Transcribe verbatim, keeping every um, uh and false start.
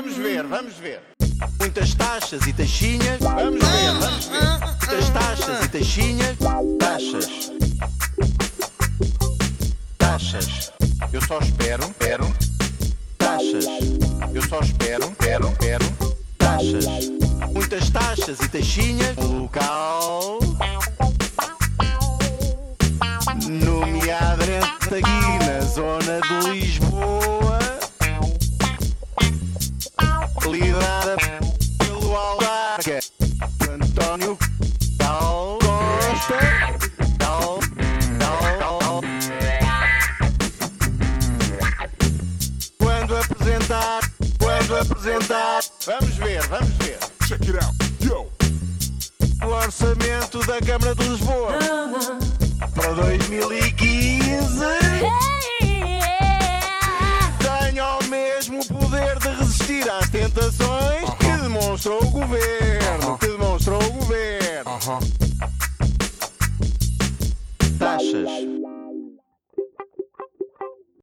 Vamos ver, vamos ver. Muitas taxas e taxinhas. Vamos ver, vamos ver. Muitas taxas e taxinhas. Taxas. Taxas. Eu só espero, espero. Taxas. Eu só espero, espero, espero. Taxas. Muitas taxas e taxinhas. Local. Nomeadamente aqui na zona de Lisboa. Liderada pelo Algarve António Gal Costa. Gal, Gal, Gal. Quando apresentar, quando apresentar. Vamos ver, vamos ver. Check it out, yo. O orçamento da Câmara de Lisboa para dois mil e quinze tem ao mesmo poder de resistir às tentações uh-huh. que demonstrou o governo, uh-huh. que demonstrou o governo. Uh-huh. Taxas.